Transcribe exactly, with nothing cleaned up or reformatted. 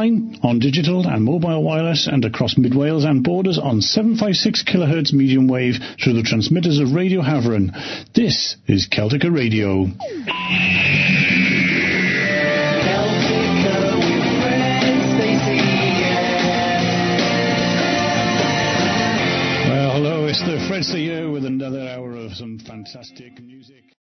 online, on digital and mobile wireless, and across Mid Wales and borders on seven fifty-six kilohertz medium wave through the transmitters of Radio Haveren. This is Celtica Radio. Well, hello, it's the Fred Stay here with another hour of some fantastic music.